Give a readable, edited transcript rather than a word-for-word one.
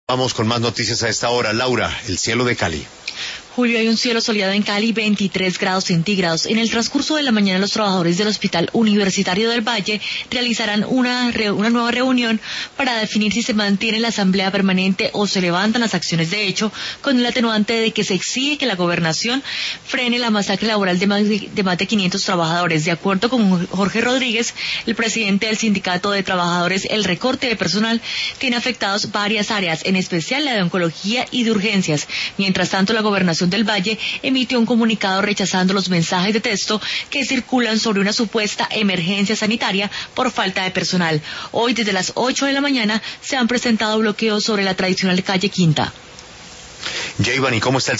Vamos con más noticias a esta hora. Laura, el cielo de Cali. Julio, hay un cielo soleado en Cali, 23 grados centígrados. En el transcurso de la mañana, los trabajadores del Hospital Universitario del Valle realizarán una nueva reunión para definir si se mantiene la asamblea permanente o se levantan las acciones de hecho, con el atenuante de que se exige que la gobernación frene la masacre laboral de más de 500 trabajadores. De acuerdo con Jorge Rodríguez, el presidente del Sindicato de Trabajadores, el recorte de personal tiene afectados varias áreas, en especial la de oncología y de urgencias. Mientras tanto, la gobernación del Valle emitió un comunicado rechazando los mensajes de texto que circulan sobre una supuesta emergencia sanitaria por falta de personal. Hoy, desde las 8 de la mañana, se han presentado bloqueos sobre la tradicional calle Quinta. Jayvan, ¿y cómo está el